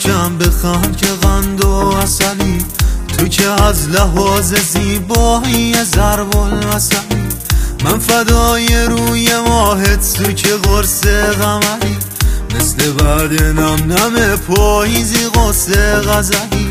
کم بخند که قند و عسلی، تو که از لحاظ زیبایی ضرب المثلی. من فدای روی ماهت، تو که قرص قمری، مثل بعد نم نم پاییزی قصه غزلی.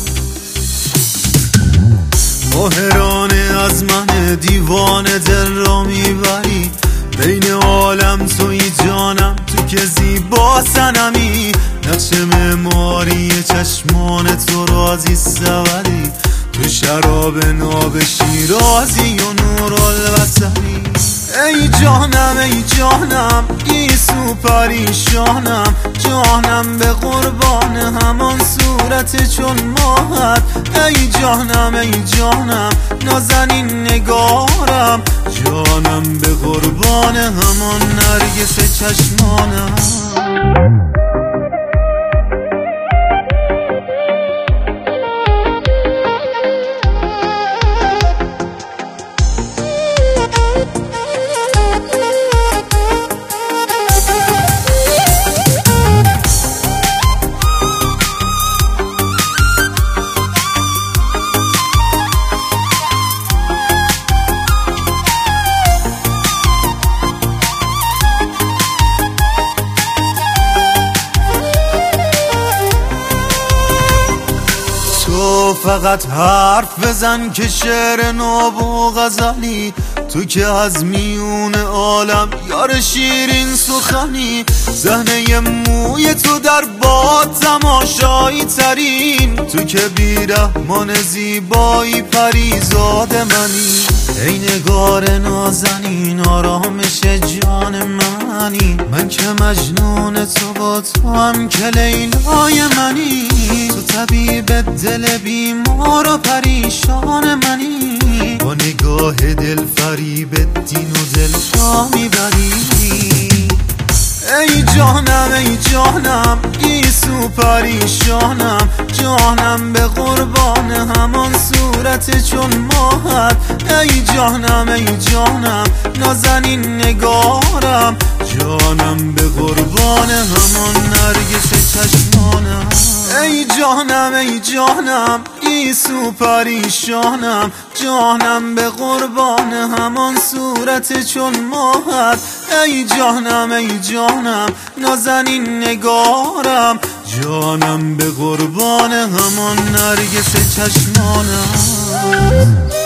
ماهرانه از من دیوانه دل را میبری، بین عالم توی جانم، تو که زیبا صنمی. نقش معماری چشمان تو رازی سوری، تو شراب ناب شیرازی و نور البصری. ای جانم ای جانم گیسو پریشانم، جانم به قربان همان صورت چون ماهت. ای جانم ای جانم نازنین نگارم، جانم به قربان همان نرگس چشمانم. تو فقط حرف بزن که شعر ناب و غزلی، تو که از میون عالم یار شیرین سخنی. صحنه موی تو در باد تماشایی ترین، تو که بیرحمان زیبایی پریزاد منی. ای نگار نازنین آرامش جان منی، من که مجنون تو با تو هم که لیلای منی. تو طبیب دل بیمار و پریشان منی، با نگاه دل فریب دین و دل جا میبری. ای جانم ای جانم گیسو پریشانم، جانم به قربان همان صورت چون ماهت. ای جانم ای جانم نازنین نگارم، جانم به قربان همان نرگس چشمانم. ای جانم ای جانم گیسو پریشانم، جانم به قربان همان صورت چون ماهت. ای جانم ای جانم نازنین نگارم، جانم به قربان همان نرگس چشمانم.